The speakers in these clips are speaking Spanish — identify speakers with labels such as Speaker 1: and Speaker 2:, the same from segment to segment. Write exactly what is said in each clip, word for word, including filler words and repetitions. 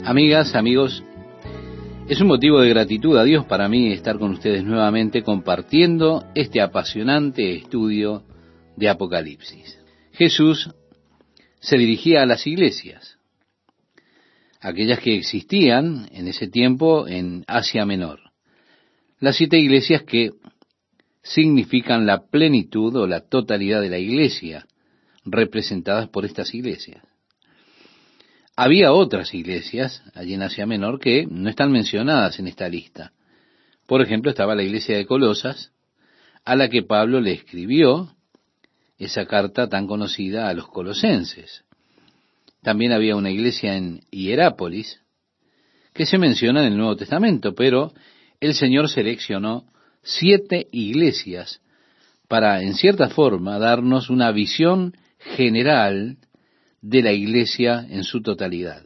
Speaker 1: Amigas, amigos, es un motivo de gratitud a Dios para mí estar con ustedes nuevamente compartiendo este apasionante estudio de Apocalipsis. Jesús se dirigía a las iglesias, aquellas que existían en ese tiempo en Asia Menor, las siete iglesias que significan la plenitud o la totalidad de la iglesia, representadas por estas iglesias. Había otras iglesias allí en Asia Menor que no están mencionadas en esta lista. Por ejemplo, estaba la iglesia de Colosas, a la que Pablo le escribió esa carta tan conocida a los colosenses. También había una iglesia en Hierápolis, que se menciona en el Nuevo Testamento, pero el Señor seleccionó siete iglesias para, en cierta forma, darnos una visión general de la iglesia en su totalidad.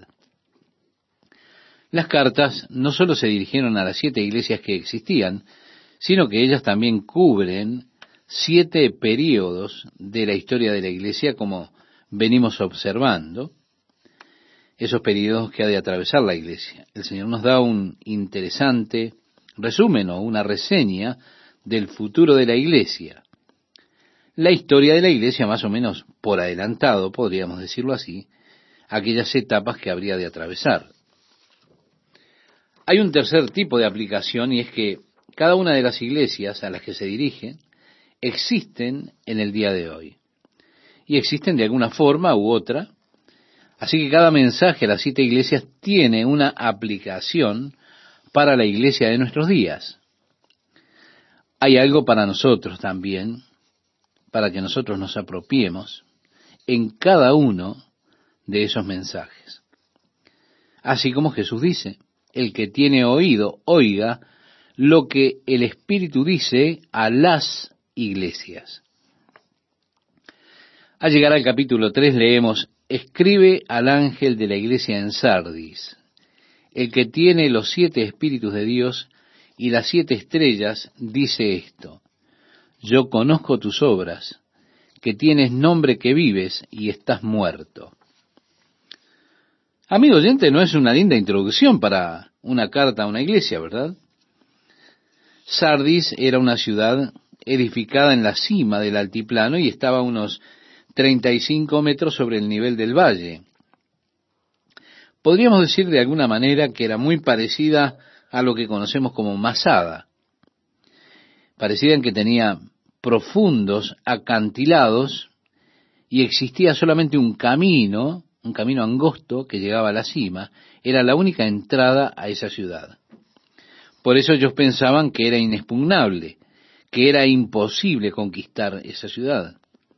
Speaker 1: Las cartas no solo se dirigieron a las siete iglesias que existían, sino que ellas también cubren siete períodos de la historia de la iglesia, como venimos observando, esos períodos que ha de atravesar la iglesia. El Señor nos da un interesante resumen o una reseña del futuro de la iglesia. La historia de la iglesia, más o menos por adelantado, podríamos decirlo así, aquellas etapas que habría de atravesar. Hay un tercer tipo de aplicación, y es que cada una de las iglesias a las que se dirigen existen en el día de hoy. Y existen de alguna forma u otra, así que cada mensaje a las siete iglesias tiene una aplicación para la iglesia de nuestros días. Hay algo para nosotros también, para que nosotros nos apropiemos en cada uno de esos mensajes. Así como Jesús dice, el que tiene oído, oiga lo que el Espíritu dice a las iglesias. Al llegar al capítulo tres leemos, escribe al ángel de la iglesia en Sardis, el que tiene los siete espíritus de Dios y las siete estrellas, dice esto, yo conozco tus obras, que tienes nombre que vives y estás muerto. Amigo oyente, no es una linda introducción para una carta a una iglesia, ¿verdad? Sardis era una ciudad edificada en la cima del altiplano y estaba a unos treinta y cinco metros sobre el nivel del valle. Podríamos decir de alguna manera que era muy parecida a lo que conocemos como Masada. Parecida en que tenía profundos acantilados y existía solamente un camino, un camino angosto que llegaba a la cima. Era la única entrada a esa ciudad. Por eso ellos pensaban que era inexpugnable, que era imposible conquistar esa ciudad.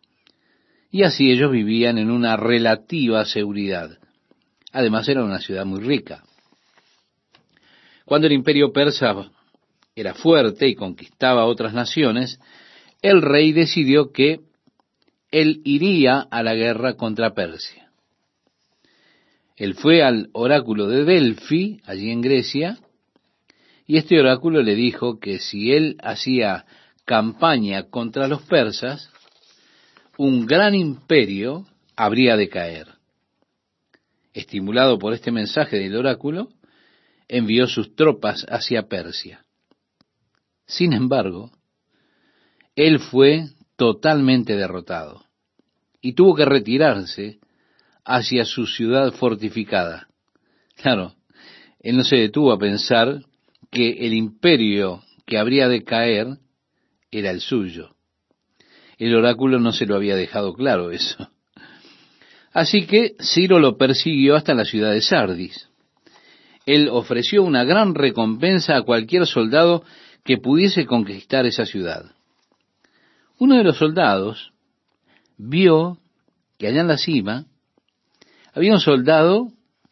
Speaker 1: Y así ellos vivían en una relativa seguridad. Además era una ciudad muy rica. Cuando el imperio persa era fuerte y conquistaba otras naciones, el rey decidió que él iría a la guerra contra Persia. Él fue al oráculo de Delfi, allí en Grecia, y este oráculo le dijo que si él hacía campaña contra los persas, un gran imperio habría de caer. Estimulado por este mensaje del oráculo, envió sus tropas hacia Persia. Sin embargo, él fue totalmente derrotado y tuvo que retirarse hacia su ciudad fortificada. Claro, él no se detuvo a pensar que el imperio que habría de caer era el suyo. El oráculo no se lo había dejado claro eso. Así que Ciro lo persiguió hasta la ciudad de Sardis. Él ofreció una gran recompensa a cualquier soldado que pudiese conquistar esa ciudad. Uno de los soldados vio que allá en la cima había un soldado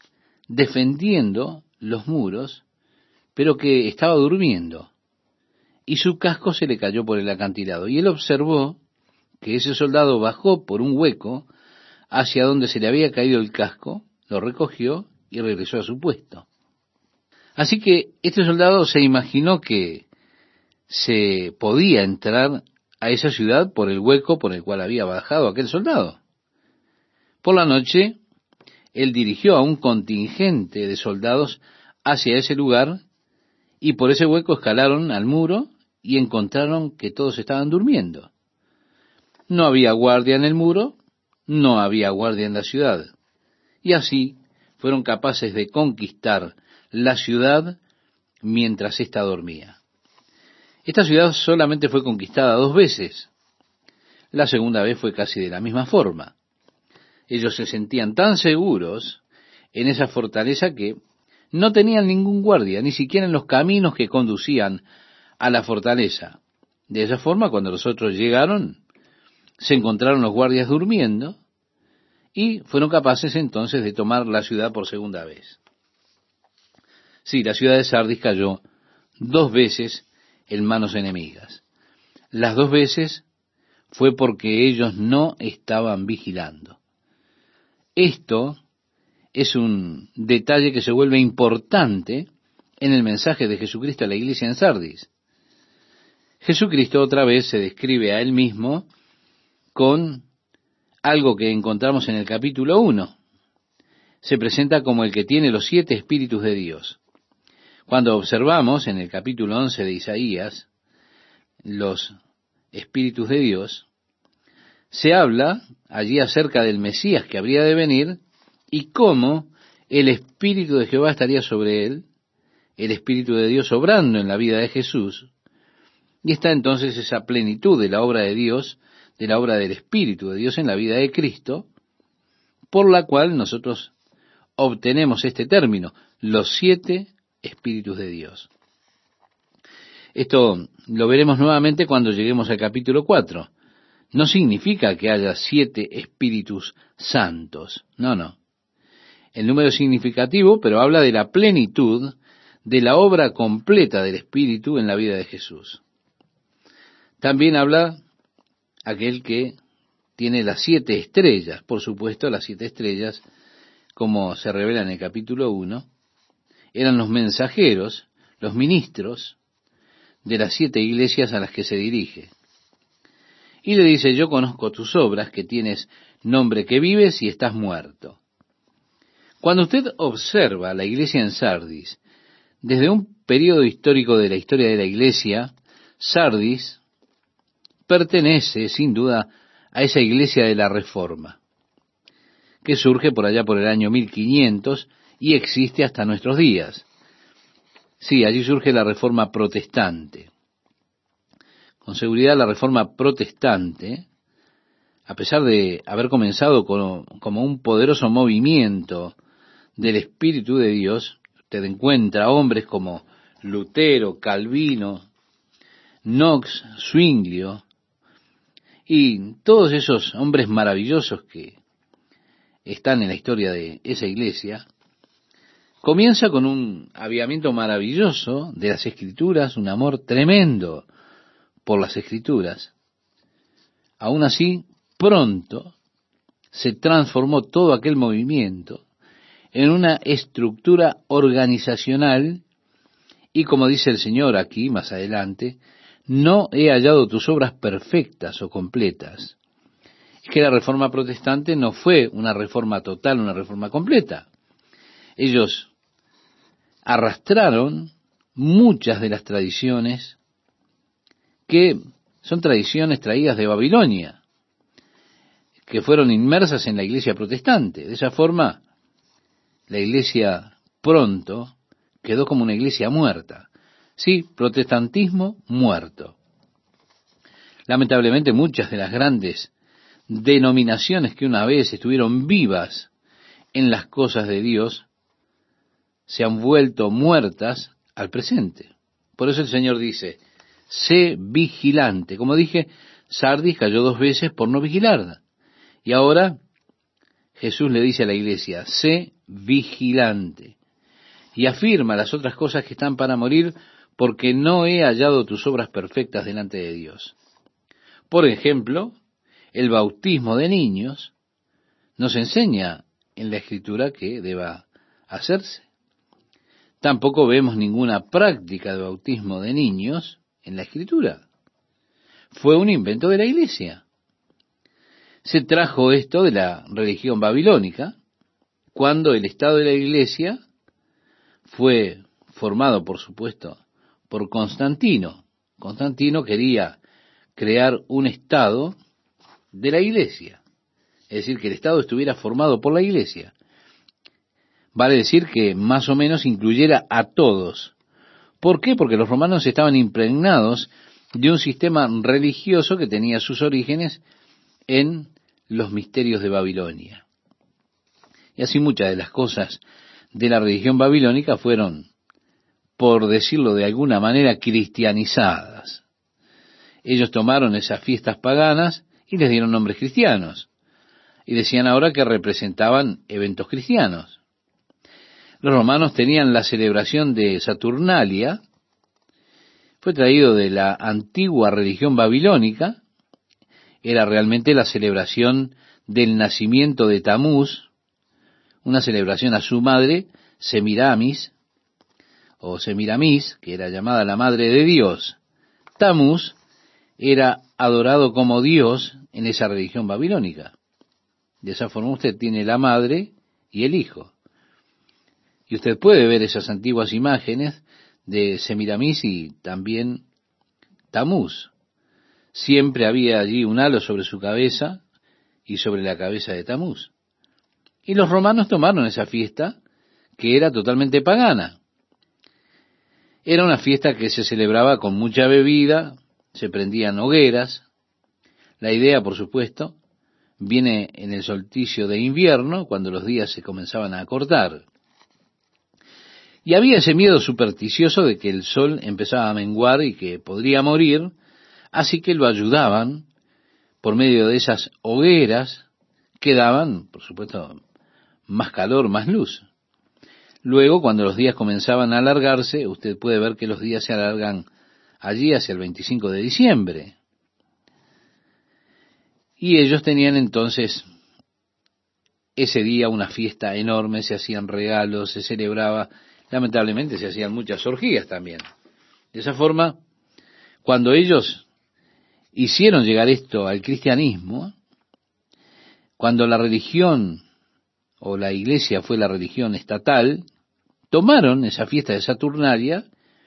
Speaker 1: defendiendo los muros, pero que estaba durmiendo, y su casco se le cayó por el acantilado. Y él observó que ese soldado bajó por un hueco hacia donde se le había caído el casco, lo recogió y regresó a su puesto. Así que este soldado se imaginó que se podía entrar a esa ciudad por el hueco por el cual había bajado aquel soldado. Por la noche, él dirigió a un contingente de soldados hacia ese lugar, y por ese hueco escalaron al muro y encontraron que todos estaban durmiendo. No había guardia en el muro, no había guardia en la ciudad. Y así fueron capaces de conquistar la ciudad mientras ésta dormía. Esta ciudad solamente fue conquistada dos veces. La segunda vez fue casi de la misma forma. Ellos se sentían tan seguros en esa fortaleza que no tenían ningún guardia, ni siquiera en los caminos que conducían a la fortaleza. De esa forma, cuando los otros llegaron, se encontraron los guardias durmiendo y fueron capaces entonces de tomar la ciudad por segunda vez. Sí, la ciudad de Sardis cayó dos veces en manos enemigas. Las dos veces fue porque ellos no estaban vigilando. Esto es un detalle que se vuelve importante en el mensaje de Jesucristo a la iglesia en Sardis. Jesucristo otra vez se describe a él mismo con algo que encontramos en el capítulo uno. Se presenta como el que tiene los siete espíritus de Dios. Cuando observamos en el capítulo once de Isaías los espíritus de Dios, se habla allí acerca del Mesías que habría de venir y cómo el Espíritu de Jehová estaría sobre él, el Espíritu de Dios obrando en la vida de Jesús, y está entonces esa plenitud de la obra de Dios, de la obra del Espíritu de Dios en la vida de Cristo, por la cual nosotros obtenemos este término, los siete espíritus de Dios. Esto lo veremos nuevamente cuando lleguemos al capítulo cuatro. No significa que haya siete espíritus santos, no, no. El número es significativo, pero habla de la plenitud de la obra completa del Espíritu en la vida de Jesús. También habla aquel que tiene las siete estrellas, por supuesto, las siete estrellas, como se revela en el capítulo uno, eran los mensajeros, los ministros de las siete iglesias a las que se dirige. Y le dice, yo conozco tus obras, que tienes nombre que vives y estás muerto. Cuando usted observa la iglesia en Sardis, desde un periodo histórico de la historia de la iglesia, Sardis pertenece sin duda a esa iglesia de la Reforma, que surge por allá por el año mil quinientos y existe hasta nuestros días. Sí, allí surge la Reforma protestante. Con seguridad la Reforma protestante, a pesar de haber comenzado como, como un poderoso movimiento del Espíritu de Dios, usted encuentra hombres como Lutero, Calvino, Knox, Zwinglio, y todos esos hombres maravillosos que están en la historia de esa iglesia, comienza con un avivamiento maravilloso de las Escrituras, un amor tremendo por las Escrituras. Aún así, pronto se transformó todo aquel movimiento en una estructura organizacional y, como dice el Señor aquí más adelante, no he hallado tus obras perfectas o completas. Es que la Reforma protestante no fue una reforma total, una reforma completa. Ellos arrastraron muchas de las tradiciones que son tradiciones traídas de Babilonia, que fueron inmersas en la iglesia protestante. De esa forma, la iglesia pronto quedó como una iglesia muerta. Sí, protestantismo muerto. Lamentablemente muchas de las grandes denominaciones que una vez estuvieron vivas en las cosas de Dios se han vuelto muertas al presente. Por eso el Señor dice, sé vigilante. Como dije, Sardis cayó dos veces por no vigilar. Y ahora Jesús le dice a la iglesia, sé vigilante. Y afirma las otras cosas que están para morir, porque no he hallado tus obras perfectas delante de Dios. Por ejemplo, el bautismo de niños nos enseña en la Escritura que deba hacerse. Tampoco vemos ninguna práctica de bautismo de niños en la Escritura. Fue un invento de la iglesia. Se trajo esto de la religión babilónica, cuando el Estado de la Iglesia fue formado, por supuesto, por Constantino. Constantino quería crear un Estado de la Iglesia, es decir, que el Estado estuviera formado por la Iglesia. Vale decir que más o menos incluyera a todos. ¿Por qué? Porque los romanos estaban impregnados de un sistema religioso que tenía sus orígenes en los misterios de Babilonia. Y así muchas de las cosas de la religión babilónica fueron, por decirlo de alguna manera, cristianizadas. Ellos tomaron esas fiestas paganas y les dieron nombres cristianos. Y decían ahora que representaban eventos cristianos. Los romanos tenían la celebración de Saturnalia, fue traído de la antigua religión babilónica, era realmente la celebración del nacimiento de Tamuz, una celebración a su madre, Semiramis, o Semiramis, que era llamada la madre de Dios. Tamuz era adorado como Dios en esa religión babilónica. De esa forma usted tiene la madre y el hijo. Y usted puede ver esas antiguas imágenes de Semiramis y también Tamuz. Siempre había allí un halo sobre su cabeza y sobre la cabeza de Tamuz. Y los romanos tomaron esa fiesta, que era totalmente pagana. Era una fiesta que se celebraba con mucha bebida, se prendían hogueras. La idea, por supuesto, viene en el solsticio de invierno, cuando los días se comenzaban a acortar. Y había ese miedo supersticioso de que el sol empezaba a menguar y que podría morir, así que lo ayudaban por medio de esas hogueras que daban, por supuesto, más calor, más luz. Luego, cuando los días comenzaban a alargarse, usted puede ver que los días se alargan allí hacia el veinticinco de diciembre. Y ellos tenían entonces ese día una fiesta enorme, se hacían regalos, se celebraba, lamentablemente se hacían muchas orgías también. De esa forma, cuando ellos hicieron llegar esto al cristianismo, cuando la religión o la iglesia fue la religión estatal, tomaron esa fiesta de Saturnalia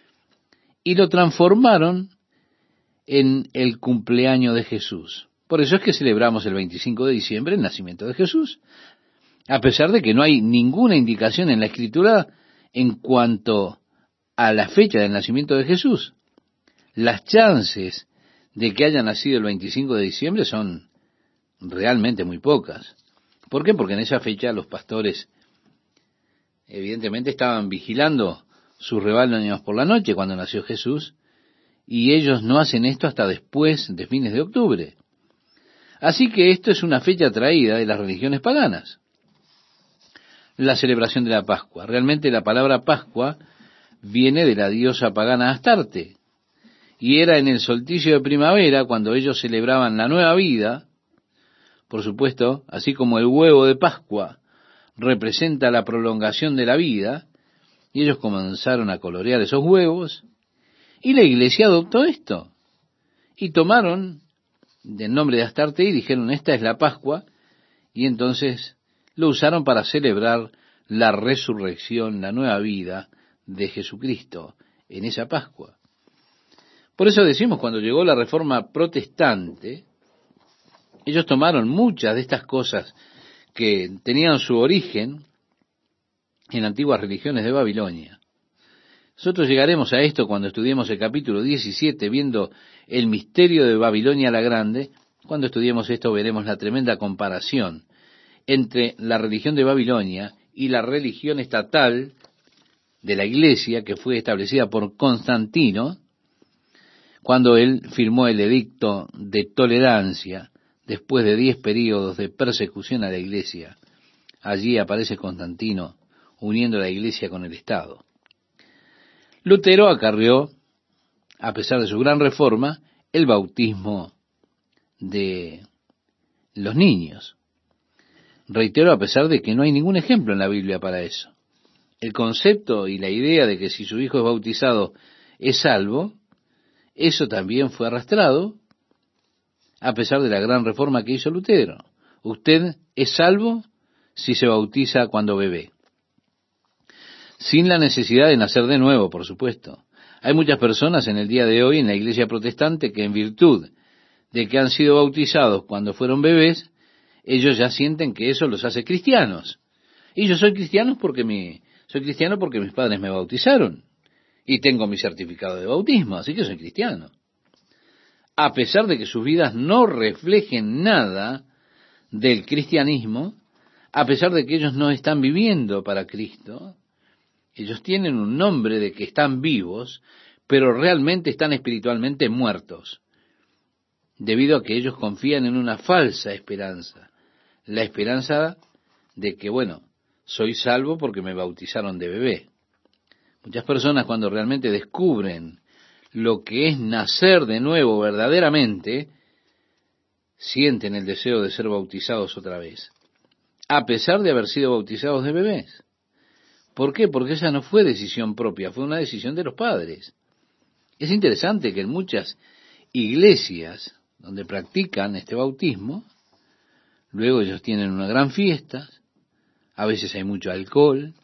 Speaker 1: y lo transformaron en el cumpleaños de Jesús. Por eso es que celebramos el veinticinco de diciembre el nacimiento de Jesús, a pesar de que no hay ninguna indicación en la Escritura en cuanto a la fecha del nacimiento de Jesús. Las chances de que haya nacido el veinticinco de diciembre son realmente muy pocas. ¿Por qué? Porque en esa fecha los pastores evidentemente estaban vigilando sus rebaños por la noche cuando nació Jesús, y ellos no hacen esto hasta después de fines de octubre. Así que esto es una fecha traída de las religiones paganas. La celebración de la Pascua. Realmente la palabra Pascua viene de la diosa pagana Astarte, y era en el solsticio de primavera cuando ellos celebraban la nueva vida. Por supuesto, así como el huevo de Pascua representa la prolongación de la vida, y ellos comenzaron a colorear esos huevos, y la iglesia adoptó esto, y tomaron del nombre de Astarte y dijeron, esta es la Pascua, y entonces lo usaron para celebrar la resurrección, la nueva vida de Jesucristo en esa Pascua. Por eso decimos, cuando llegó la Reforma Protestante, ellos tomaron muchas de estas cosas que tenían su origen en antiguas religiones de Babilonia. Nosotros llegaremos a esto cuando estudiemos el capítulo diecisiete, viendo el misterio de Babilonia la Grande. Cuando estudiemos esto veremos la tremenda comparación entre la religión de Babilonia y la religión estatal de la iglesia que fue establecida por Constantino cuando él firmó el edicto de tolerancia después de diez períodos de persecución a la iglesia. Allí aparece Constantino uniendo la iglesia con el Estado. Lutero acarreó, a pesar de su gran reforma, el bautismo de los niños. Reitero, a pesar de que no hay ningún ejemplo en la Biblia para eso. El concepto y la idea de que si su hijo es bautizado es salvo, eso también fue arrastrado, a pesar de la gran reforma que hizo Lutero. Usted es salvo si se bautiza cuando bebé. Sin la necesidad de nacer de nuevo, por supuesto. Hay muchas personas en el día de hoy en la iglesia protestante que en virtud de que han sido bautizados cuando fueron bebés, ellos ya sienten que eso los hace cristianos. Y yo soy cristiano porque mi, soy cristiano porque mis padres me bautizaron. Y tengo mi certificado de bautismo, así que soy cristiano. A pesar de que sus vidas no reflejen nada del cristianismo, a pesar de que ellos no están viviendo para Cristo, ellos tienen un nombre de que están vivos, pero realmente están espiritualmente muertos, debido a que ellos confían en una falsa esperanza, la esperanza de que, bueno, soy salvo porque me bautizaron de bebé. Muchas personas cuando realmente descubren lo que es nacer de nuevo verdaderamente, sienten el deseo de ser bautizados otra vez, a pesar de haber sido bautizados de bebés. ¿Por qué? Porque esa no fue decisión propia, fue una decisión de los padres. Es interesante que en muchas iglesias donde practican este bautismo, luego ellos tienen una gran fiesta, a veces hay mucho alcohol,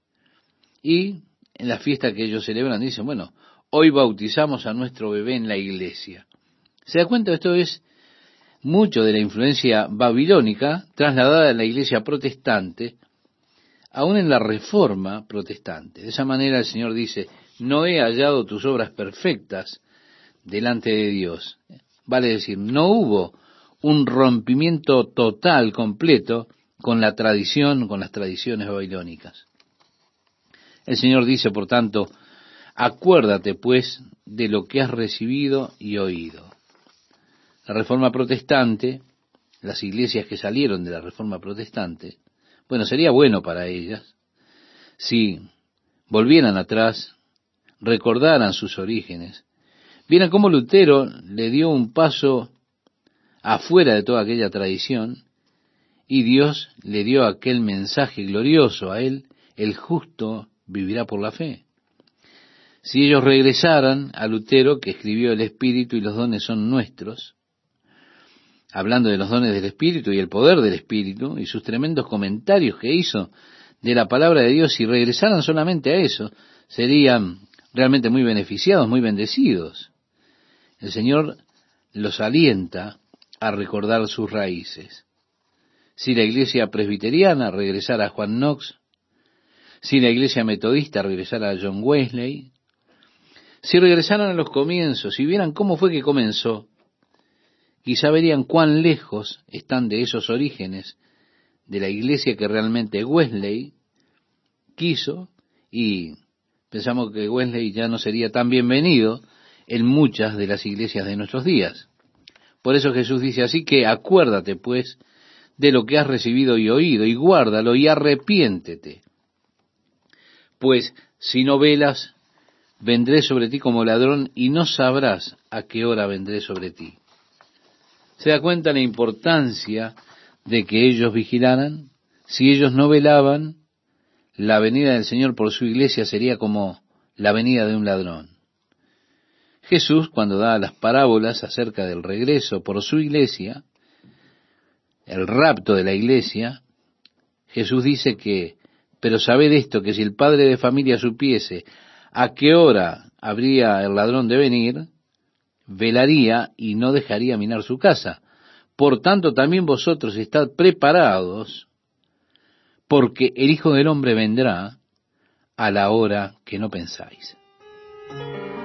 Speaker 1: y en la fiesta que ellos celebran dicen, bueno, hoy bautizamos a nuestro bebé en la iglesia. ¿Se da cuenta? Esto es mucho de la influencia babilónica trasladada en la iglesia protestante, aún en la reforma protestante. De esa manera el Señor dice, no he hallado tus obras perfectas delante de Dios. Vale decir, no hubo un rompimiento total, completo, con la tradición, con las tradiciones babilónicas. El Señor dice, por tanto, acuérdate pues de lo que has recibido y oído. La reforma protestante, las iglesias que salieron de la reforma protestante, bueno, sería bueno para ellas si volvieran atrás, recordaran sus orígenes, vieran cómo Lutero le dio un paso afuera de toda aquella tradición y Dios le dio aquel mensaje glorioso a él, el justo vivirá por la fe. Si ellos regresaran a Lutero, que escribió el Espíritu y los dones son nuestros, hablando de los dones del Espíritu y el poder del Espíritu, y sus tremendos comentarios que hizo de la palabra de Dios, si regresaran solamente a eso, serían realmente muy beneficiados, muy bendecidos. El Señor los alienta a recordar sus raíces. Si la iglesia presbiteriana regresara a Juan Knox, si la iglesia metodista regresara a John Wesley, si regresaran a los comienzos, si vieran cómo fue que comenzó, quizá verían cuán lejos están de esos orígenes de la iglesia que realmente Wesley quiso, y pensamos que Wesley ya no sería tan bienvenido en muchas de las iglesias de nuestros días. Por eso Jesús dice así que acuérdate pues de lo que has recibido y oído, y guárdalo y arrepiéntete. Pues si no velas, vendré sobre ti como ladrón y no sabrás a qué hora vendré sobre ti. ¿Se da cuenta la importancia de que ellos vigilaran? Si ellos no velaban, la venida del Señor por su iglesia sería como la venida de un ladrón. Jesús, cuando da las parábolas acerca del regreso por su iglesia, el rapto de la iglesia, Jesús dice que, pero sabed esto, que si el padre de familia supiese a qué hora habría el ladrón de venir, velaría y no dejaría minar su casa. Por tanto, también vosotros estad preparados, porque el Hijo del Hombre vendrá a la hora que no pensáis.